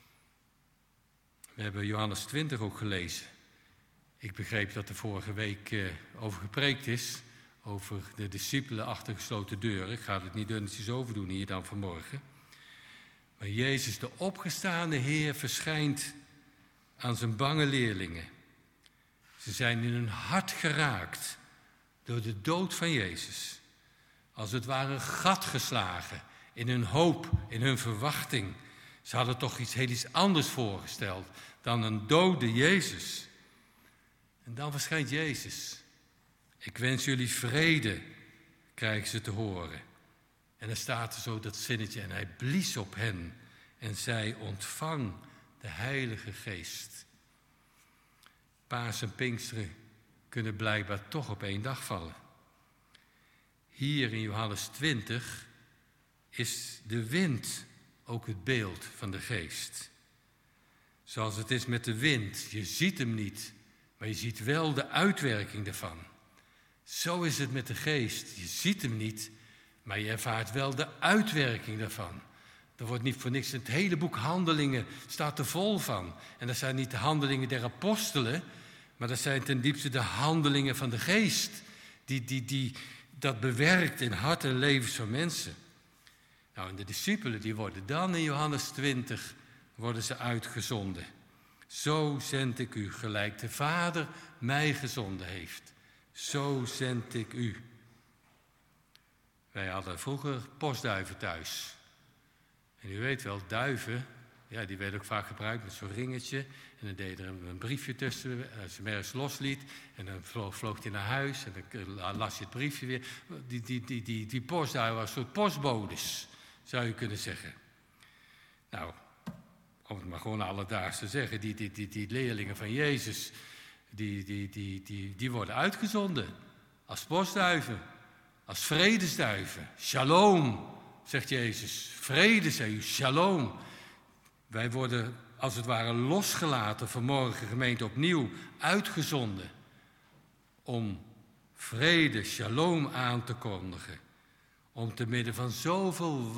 we hebben Johannes 20 ook gelezen. Ik begreep dat er vorige week over gepreekt is, over de discipelen achter gesloten deuren. Ik ga het niet dunnetjes overdoen hier dan vanmorgen. Maar Jezus, de opgestaande Heer, verschijnt aan zijn bange leerlingen. Ze zijn in hun hart geraakt door de dood van Jezus. Als het ware een gat geslagen in hun hoop, in hun verwachting. Ze hadden toch iets anders voorgesteld dan een dode Jezus. En dan verschijnt Jezus. Ik wens jullie vrede, krijgen ze te horen. En dan staat er zo dat zinnetje, en hij blies op hen en zei, ontvang de Heilige Geest. Paas en Pinksteren kunnen blijkbaar toch op één dag vallen. Hier in Johannes 20 is de wind ook het beeld van de Geest. Zoals het is met de wind, je ziet hem niet, maar je ziet wel de uitwerking ervan. Zo is het met de Geest, je ziet hem niet, maar je ervaart wel de uitwerking daarvan. Er wordt niet voor niks, het hele boek Handelingen staat er vol van. En dat zijn niet de handelingen der apostelen, maar dat zijn ten diepste de handelingen van de Geest. Die dat bewerkt in hart en levens van mensen. Nou, en de discipelen die worden dan in Johannes 20, worden ze uitgezonden. Zo zend ik u, gelijk de Vader mij gezonden heeft. Zo zend ik u. Wij hadden vroeger postduiven thuis. En u weet wel, duiven, ja, die werden ook vaak gebruikt met zo'n ringetje. En dan deed er een briefje tussen, als je hem ergens losliet. En dan vloog hij naar huis en dan las je het briefje weer. Die postduiven waren een soort postbodes, zou je kunnen zeggen. Nou, om het maar gewoon alledaags te zeggen, die leerlingen van Jezus, die worden uitgezonden als postduiven, als vredesduiven. Shalom, zegt Jezus. Vrede, zei u, shalom. Wij worden als het ware losgelaten vanmorgen, gemeente, opnieuw uitgezonden om vrede, shalom aan te kondigen. Om te midden van zoveel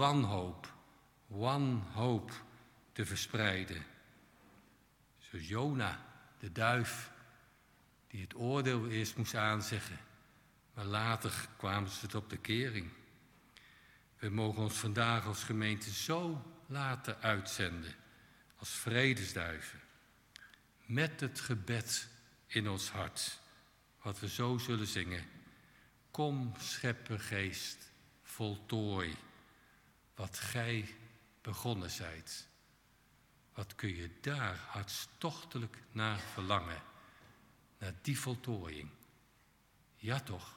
wanhoop te verspreiden. Zoals Jona, de duif, die het oordeel eerst moest aanzeggen. Maar later kwamen ze het op de kering. We mogen ons vandaag als gemeente zo laten uitzenden. Als vredesduiven. Met het gebed in ons hart. Wat we zo zullen zingen. Kom, schepper geest, voltooi wat gij begonnen zijt. Wat kun je daar hartstochtelijk naar verlangen? Naar die voltooiing. Ja toch?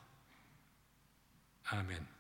Amen.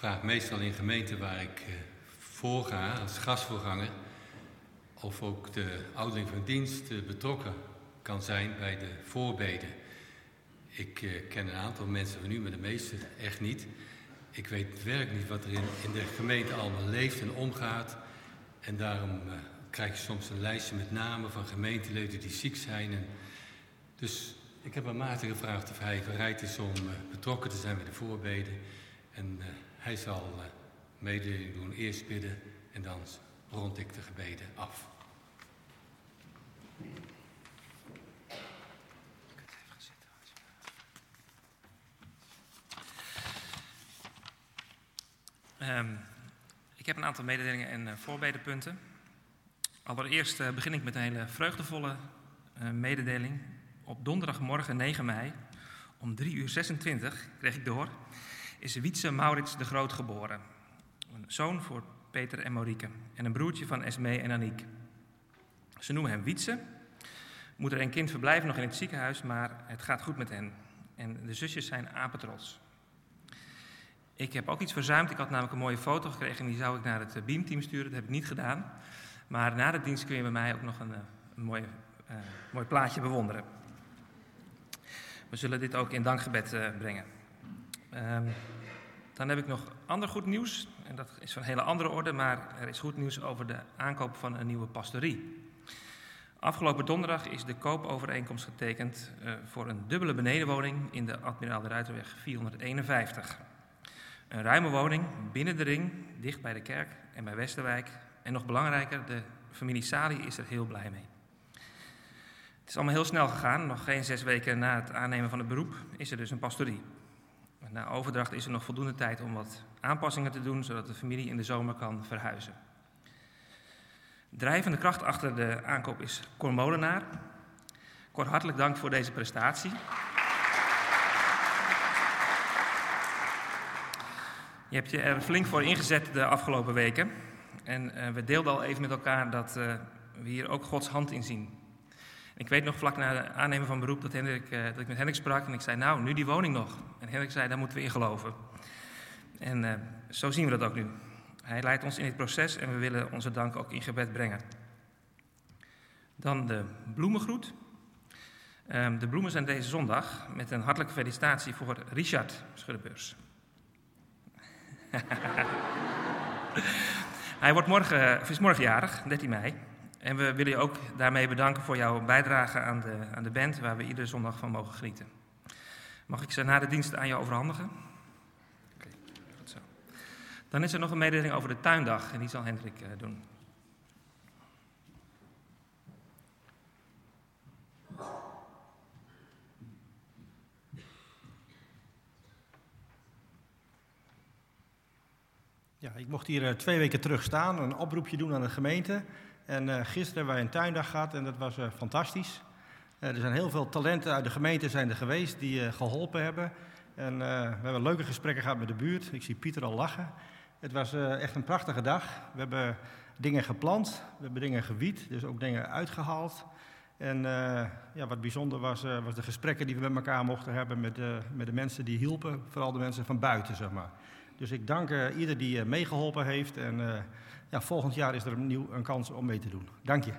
vraag meestal in gemeenten waar ik voorga, als gastvoorganger, of ook de ouderling van dienst betrokken kan zijn bij de voorbeden. Ik ken een aantal mensen van u, maar de meeste echt niet. Ik weet werkelijk niet wat er in de gemeente allemaal leeft en omgaat. En daarom krijg je soms een lijstje met namen van gemeenteleden die ziek zijn. Dus ik heb aan Maarten gevraagd of hij bereid is om betrokken te zijn bij de voorbeden. En hij zal mededeling doen, eerst bidden en dan rond ik de gebeden af. Ik heb een aantal mededelingen en voorbedenpunten. Allereerst begin ik met een hele vreugdevolle mededeling. Op donderdagmorgen 9 mei om 3:26 kreeg ik door, is Wietse Maurits de Groot geboren. Een zoon voor Peter en Marieke en een broertje van Esmee en Aniek. Ze noemen hem Wietse. Moeder en kind verblijven nog in het ziekenhuis, maar het gaat goed met hen. En de zusjes zijn apetrots. Ik heb ook iets verzuimd. Ik had namelijk een mooie foto gekregen en die zou ik naar het beamteam sturen. Dat heb ik niet gedaan. Maar na de dienst kun je bij mij ook nog een mooi plaatje bewonderen. We zullen dit ook in dankgebed brengen. Dan heb ik nog ander goed nieuws. En dat is van een hele andere orde, maar er is goed nieuws over de aankoop van een nieuwe pastorie. Afgelopen donderdag is de koopovereenkomst getekend voor een dubbele benedenwoning in de Admiraal de Ruiterweg 451. Een ruime woning binnen de ring, dicht bij de kerk en bij Westerwijk. En nog belangrijker, de familie Sali is er heel blij mee. Het is allemaal heel snel gegaan. Nog geen 6 weken na het aannemen van het beroep is er dus een pastorie. Na overdracht is er nog voldoende tijd om wat aanpassingen te doen, zodat de familie in de zomer kan verhuizen. Drijvende kracht achter de aankoop is Cor Molenaar. Cor, hartelijk dank voor deze prestatie. Je hebt je er flink voor ingezet de afgelopen weken. En we deelden al even met elkaar dat we hier ook Gods hand in zien. Ik weet nog vlak na de aannemen van beroep dat ik met Hendrik sprak en ik zei, nou, nu die woning nog. En Hendrik zei, daar moeten we in geloven. En zo zien we dat ook nu. Hij leidt ons in dit proces en we willen onze dank ook in gebed brengen. Dan de bloemengroet. De bloemen zijn deze zondag met een hartelijke felicitatie voor Richard Schuddebeurs. Hij is morgen jarig, 13 mei. En we willen je ook daarmee bedanken voor jouw bijdrage aan de band, waar we iedere zondag van mogen genieten. Mag ik ze na de dienst aan jou overhandigen? Oké, goed zo. Dan is er nog een mededeling over de tuindag en die zal Hendrik doen. Ja, ik mocht hier 2 weken terug staan, een oproepje doen aan de gemeente. En gisteren hebben wij een tuindag gehad en dat was fantastisch. Er zijn heel veel talenten uit de gemeente zijn er geweest die geholpen hebben. En we hebben leuke gesprekken gehad met de buurt. Ik zie Pieter al lachen. Het was echt een prachtige dag. We hebben dingen geplant, we hebben dingen gewied, dus ook dingen uitgehaald. En wat bijzonder was de gesprekken die we met elkaar mochten hebben met de mensen die hielpen. Vooral de mensen van buiten, zeg maar. Dus ik dank ieder die meegeholpen heeft. En volgend jaar is er opnieuw een kans om mee te doen. Dank je.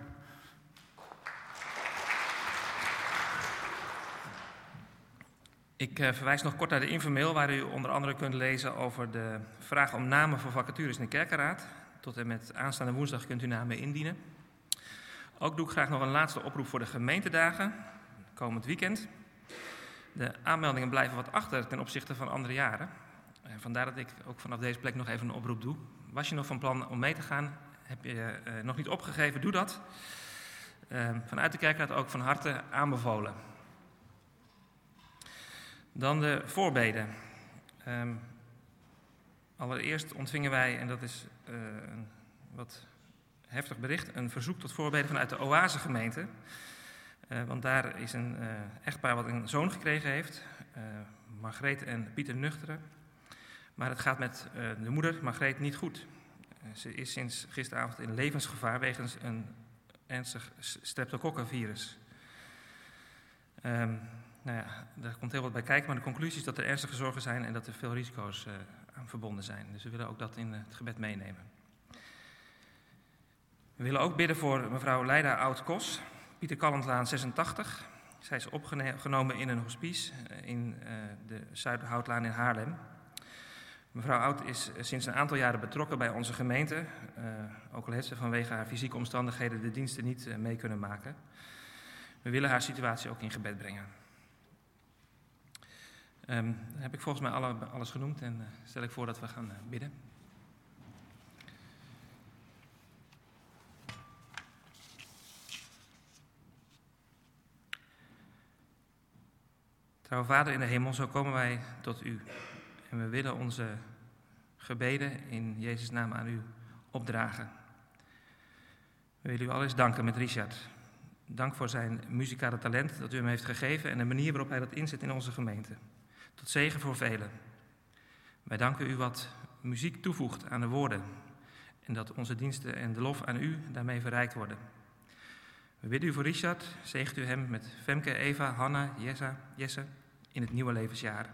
Ik verwijs nog kort naar de infomail waar u onder andere kunt lezen over de vraag om namen voor vacatures in de kerkenraad. Tot en met aanstaande woensdag kunt u namen indienen. Ook doe ik graag nog een laatste oproep voor de gemeentedagen, komend weekend. De aanmeldingen blijven wat achter ten opzichte van andere jaren. Vandaar dat ik ook vanaf deze plek nog even een oproep doe. Was je nog van plan om mee te gaan? Heb je nog niet opgegeven? Doe dat. Vanuit de kerkraad ook van harte aanbevolen. Dan de voorbeden. Allereerst ontvingen wij, en dat is een wat heftig bericht, een verzoek tot voorbeden vanuit de Oase-gemeente. Want daar is een echtpaar wat een zoon gekregen heeft, Margreet en Pieter Nuchteren. Maar het gaat met de moeder, Margreet, niet goed. Ze is sinds gisteravond in levensgevaar wegens een ernstig streptokokkenvirus. Daar komt heel wat bij kijken, maar de conclusie is dat er ernstige zorgen zijn en dat er veel risico's aan verbonden zijn. Dus we willen ook dat in het gebed meenemen. We willen ook bidden voor mevrouw Leida Oud-Kos, Pieter Kallandlaan 86. Zij is opgenomen in een hospice in de Zuiderhoutlaan in Haarlem. Mevrouw Oud is sinds een aantal jaren betrokken bij onze gemeente, ook al heeft ze vanwege haar fysieke omstandigheden de diensten niet mee kunnen maken. We willen haar situatie ook in gebed brengen. Dan heb ik volgens mij alles genoemd en stel ik voor dat we gaan bidden. Trouwe Vader in de hemel, zo komen wij tot u. En we willen onze gebeden in Jezus' naam aan u opdragen. We willen u allereerst danken met Richard. Dank voor zijn muzikale talent dat u hem heeft gegeven en de manier waarop hij dat inzet in onze gemeente. Tot zegen voor velen. Wij danken u wat muziek toevoegt aan de woorden en dat onze diensten en de lof aan u daarmee verrijkt worden. We bidden u voor Richard, zegent u hem met Femke, Eva, Hanna, Jesse in het nieuwe levensjaar.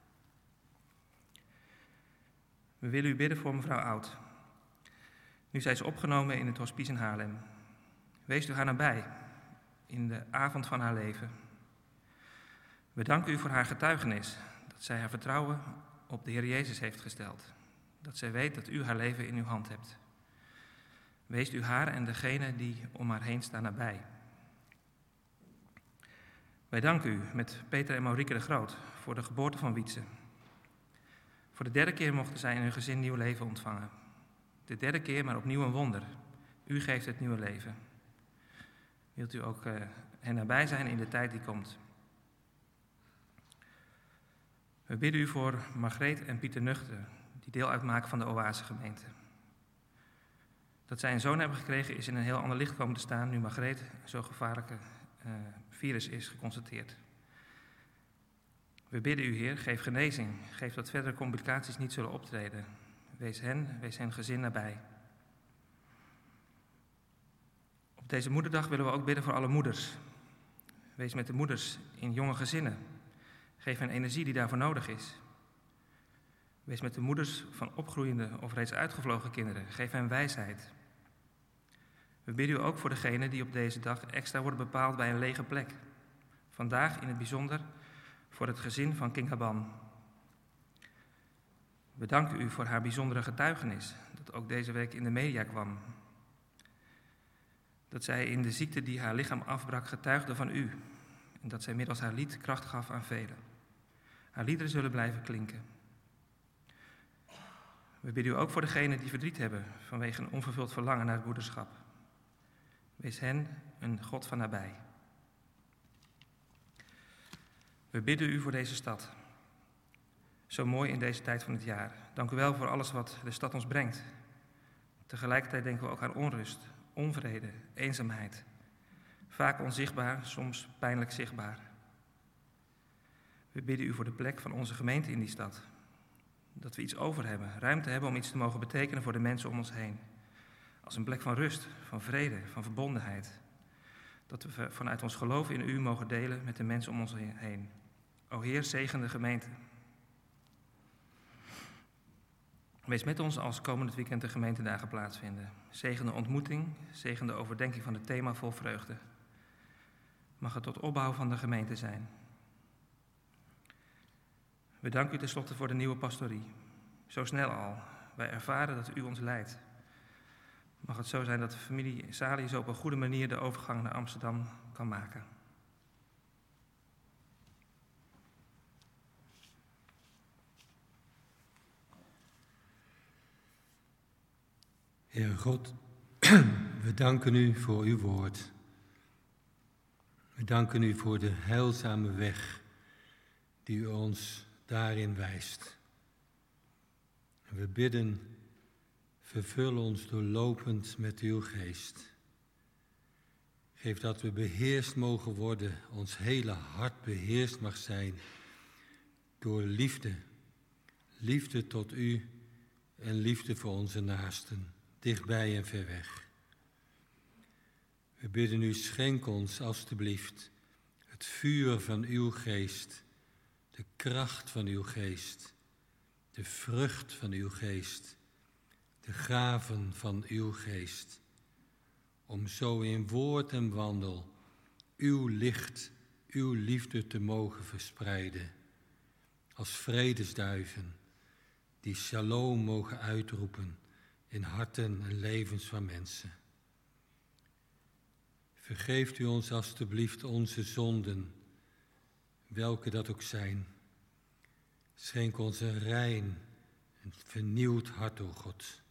We willen u bidden voor mevrouw Oud. Nu zij is opgenomen in het hospice in Haarlem. Wees u haar nabij in de avond van haar leven. We danken u voor haar getuigenis, dat zij haar vertrouwen op de Heer Jezus heeft gesteld. Dat zij weet dat u haar leven in uw hand hebt. Wees u haar en degene die om haar heen staan nabij. Wij danken u met Peter en Maurieke de Groot voor de geboorte van Wietse. Voor de derde keer mochten zij in hun gezin nieuw leven ontvangen. De derde keer, maar opnieuw een wonder. U geeft het nieuwe leven. Wilt u ook hen nabij zijn in de tijd die komt. We bidden u voor Margreet en Pieter Nuchter, die deel uitmaken van de Oase-gemeente. Dat zij een zoon hebben gekregen is in een heel ander licht komen te staan nu Margreet zo'n gevaarlijke virus is geconstateerd. We bidden u, Heer, geef genezing, geef dat verdere complicaties niet zullen optreden. Wees hen gezin nabij. Op deze moederdag willen we ook bidden voor alle moeders. Wees met de moeders in jonge gezinnen. Geef hen energie die daarvoor nodig is. Wees met de moeders van opgroeiende of reeds uitgevlogen kinderen. Geef hen wijsheid. We bidden u ook voor degenen die op deze dag extra worden bepaald bij een lege plek. Vandaag in het bijzonder voor het gezin van King Haban. We danken u voor haar bijzondere getuigenis, dat ook deze week in de media kwam. Dat zij in de ziekte die haar lichaam afbrak getuigde van u. En dat zij middels haar lied kracht gaf aan velen. Haar liederen zullen blijven klinken. We bidden u ook voor degenen die verdriet hebben vanwege een onvervuld verlangen naar het moederschap. Wees hen een God van nabij. We bidden u voor deze stad. Zo mooi in deze tijd van het jaar. Dank u wel voor alles wat de stad ons brengt. Tegelijkertijd denken we ook aan onrust, onvrede, eenzaamheid. Vaak onzichtbaar, soms pijnlijk zichtbaar. We bidden u voor de plek van onze gemeente in die stad. Dat we iets over hebben, ruimte hebben om iets te mogen betekenen voor de mensen om ons heen. Als een plek van rust, van vrede, van verbondenheid. Dat we vanuit ons geloof in u mogen delen met de mensen om ons heen. O Heer, zegen de gemeente. Wees met ons als komend weekend de gemeentedagen plaatsvinden. Zegen de ontmoeting, zegen de overdenking van het thema vol vreugde. Mag het tot opbouw van de gemeente zijn. We danken u tenslotte voor de nieuwe pastorie. Zo snel al. Wij ervaren dat u ons leidt. Mag het zo zijn dat de familie Sali zo op een goede manier de overgang naar Amsterdam kan maken. Heer God, we danken u voor uw woord. We danken u voor de heilzame weg die u ons daarin wijst. En we bidden, vervul ons doorlopend met uw geest. Geef dat we beheerst mogen worden, ons hele hart beheerst mag zijn door liefde. Liefde tot u en liefde voor onze naasten, dichtbij en ver weg. We bidden u, schenk ons alstublieft het vuur van uw geest, de kracht van uw geest, de vrucht van uw geest, de gaven van uw geest, om zo in woord en wandel uw licht, uw liefde te mogen verspreiden, als vredesduiven die shalom mogen uitroepen in harten en levens van mensen. Vergeeft u ons alstublieft onze zonden, welke dat ook zijn. Schenk ons een rein en vernieuwd hart, o God.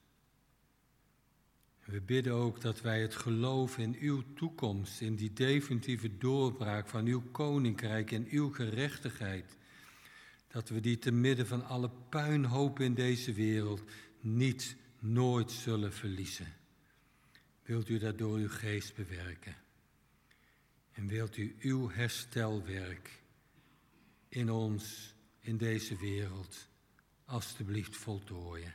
We bidden ook dat wij het geloof in uw toekomst, in die definitieve doorbraak van uw koninkrijk en uw gerechtigheid, dat we die te midden van alle puinhoop in deze wereld nooit zullen verliezen. Wilt u dat door uw geest bewerken? En wilt u uw herstelwerk in ons, in deze wereld, alstublieft voltooien?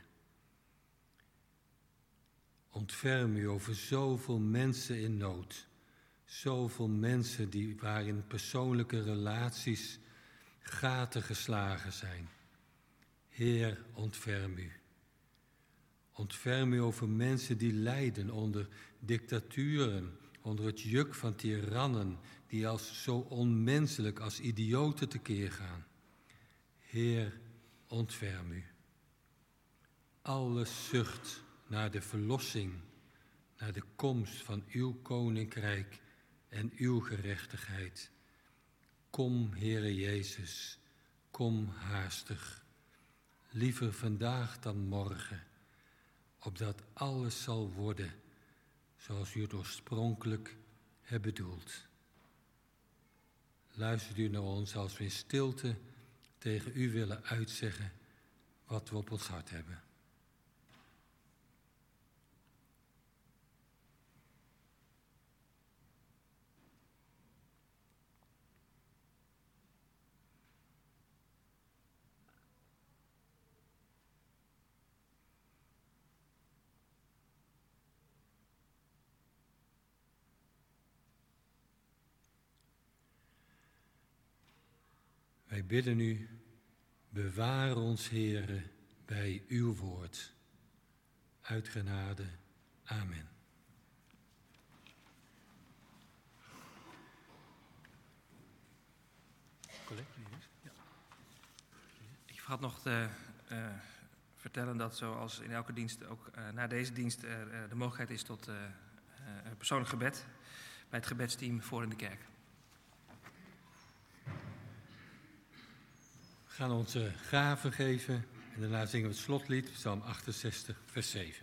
Ontferm u over zoveel mensen in nood, zoveel mensen waarin persoonlijke relaties gaten geslagen zijn. Heer, ontferm u. Ontferm u over mensen die lijden onder dictaturen, onder het juk van tirannen die als zo onmenselijk als idioten tekeer gaan. Heer, ontferm u. Alle zucht naar de verlossing, naar de komst van uw koninkrijk en uw gerechtigheid. Kom, Heere Jezus, kom haastig, liever vandaag dan morgen, opdat alles zal worden zoals u het oorspronkelijk hebt bedoeld. Luistert u naar ons als we in stilte tegen u willen uitzeggen wat we op ons hart hebben. Wij bidden u, bewaar ons, Heere, bij uw woord. Uit genade. Amen. Ik vergat nog te vertellen dat zoals in elke dienst ook na deze dienst de mogelijkheid is tot een persoonlijk gebed bij het gebedsteam voor in de kerk. We gaan onze gaven geven en daarna zingen we het slotlied, Psalm 68, vers 7.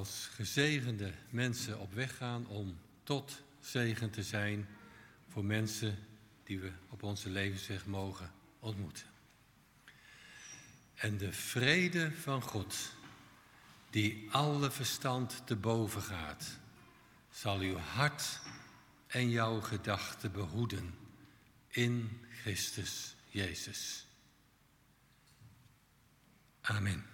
als gezegende mensen op weg gaan om tot zegen te zijn voor mensen die we op onze levensweg mogen ontmoeten. En de vrede van God, die alle verstand te boven gaat, zal uw hart en jouw gedachten behoeden in Christus Jezus. Amen.